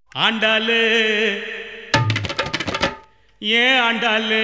ஆண்டாளு ஏன் ஆண்டாளு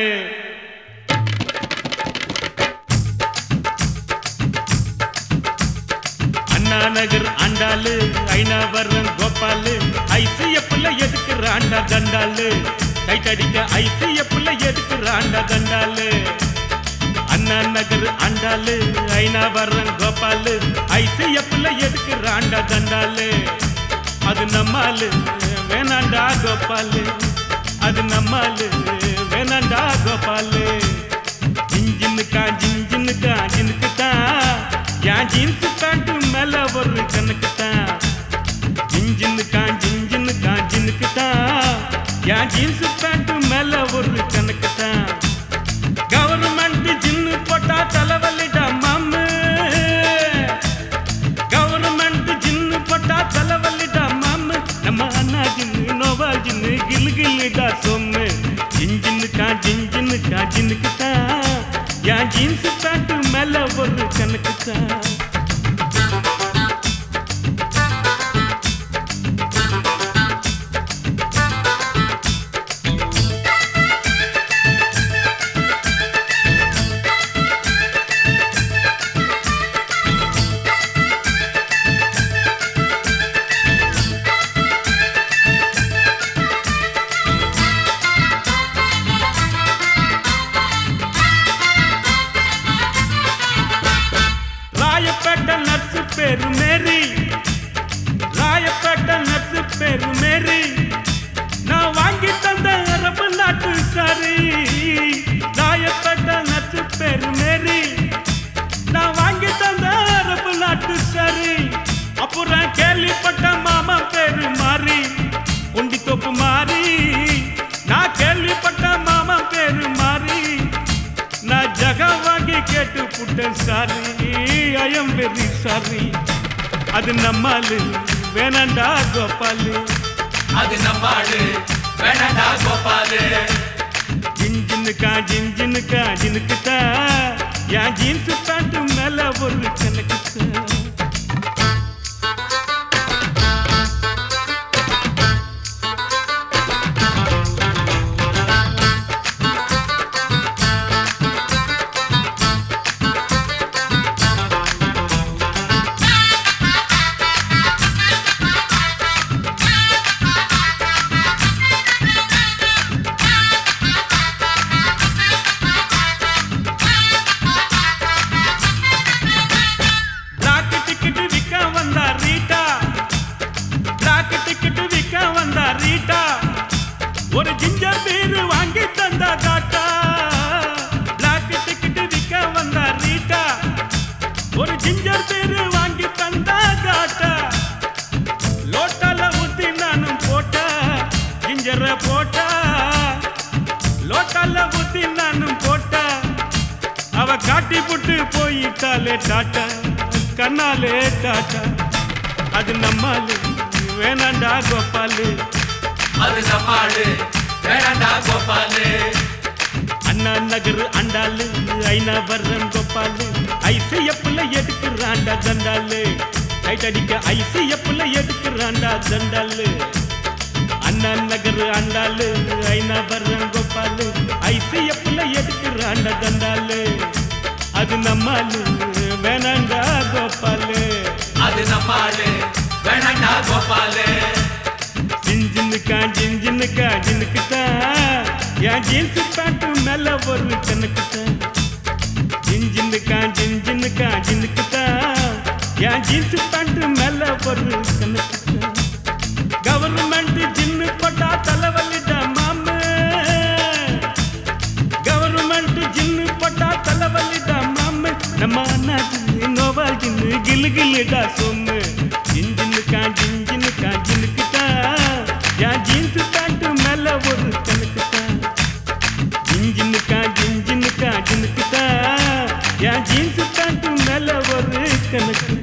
அண்ணா நகர் ஆண்டாளு ஐநாவரம் கோபாலு ஐசிஎஃப்ல எதுக்குறாண்டா தண்டாளு கைத்தடிக்க ஐசிஎஃப்ல எதுக்குறாண்டா தண்டாளு அண்ணா நகர் ஆண்டாளு ஐநாவரம் கோபாலு ஐசிஎஃப்ல எதுக்குறாண்டா தண்டாளு அது நம்மாலு வேணாண்டா கோபாலு அது நம்மாலு வேணாண்டா கோபாலு ஜிஞ்சினுக்கா ஜிஞ்சினுக்கு தான் என் ஜீன்ஸ் பேண்ட் மேல ஒரு கணக்கு தான் ஜிஞ்சினுக்கு தான் என் ஜீன்ஸ் பேண்ட் மேல ஒரு கணக்கு தான் கவர்மெண்ட் ஜின்னு போட்டா தலைவலிடா மாமு கவர்மெண்ட் ஜின்னு போட்டா தலைவலிடா மாமு நம்ம அண்ணா ஜின்னு நோவா ஜின்னு கில்கில்லிடா சொம்மு ஜிஞ்சினுக்கு தான் என் ஜீன்ஸ் பேண்ட் மேல ஒரு கணக்கு தான் நர்ஸு பேரு மேரி ராயப்பேட்ட நர்ஸு பேரு மேரி நான் வாங்கி தந்த அரபு நாட்டு சாரி ராயப்பேட்ட நர்ஸு பேரு மேரி நான் வாங்கி தந்த அரபு நாட்டு சாரி அப்புறம் கேள்விப்பட்ட மாமா பேரு மாறி உண்டி தோப்பு மாறி நான் கேள்விப்பட்ட மாமா பேரு மாறி நான் ஜகா வாங்கி கேட்டு புட்டேன் sorry I am very sorry அது நம்மாலு வேணாண்டா கோபாலு அது நம்மாலு வேணாண்டா கோபாலு ஜினுக்கு தான் என் ஜீன்ஸ் பேண்ட் மேல ஒரு கணக்கு தான் ஒரு ஜிஞ்சர் பீர் வாங்கி தந்தா காட்டா பிளாக் டிக்கெட் விற்க வந்தா ரீட்டா ஒரு ஜிஞ்சர் பீர் வாங்கி தந்தா காட்டா லோட்டால ஊத்தி நானும் போட்டா ஜிஞ்சரை போட்டா லோட்டால ஊத்தி நானும் போட்டா அவ காட்டி புட்டு போயிட்டாலே டாட்டா கண்ணாலே டாட்டா அது நம்மாலு வேணாண்டா கோபாலு அது நம்மாலு வேணாண்டா கோபாலு அண்ணா நகர் ஆண்டாளு ஐநாவரம் கோபாலு ஐசிஎஃப்ல எதுக்குறாண்டா தண்டாளு கைத்தடிக்க ஐசிஎஃப்ல எதுக்குறாண்டா தண்டாளு அண்ணா நகர் ஆண்டாளு ஐநாவரம் கோபாலு ஐசிஎஃப்ல எதுக்குறாண்டா தண்டாளு அது நம்மாலு வேணாண்டா கோபாலு அது நம்மாலு வேணாண்டா கோபாலு ஜினுக்கு தான் என் ஜீன்ஸ் பேண்ட் மேல ஒரு கணக்கு தான் ஜினுக்கு தான் என் ஜீன்ஸ் பேண்ட் மேல ஒரு கணக்கு தான் கவர்மெண்ட் ஜின்னு போட்டா தலைவலிடா மாமு கவர்மெண்ட் ஜின்னு போட்டா தலைவலிடா மாமு நம்ம அண்ணா ஜின்னு நோவா ஜின்னு கில்கில்லிடா சொம்மு ஜினுக்கு தான் என் ஜீன்ஸ் பேண்ட் மேல ஒரு கணக்கு தான் ஜினுக்கு தான் என் ஜீன்ஸ் பேண்ட் மேல ஒரு கணக்கு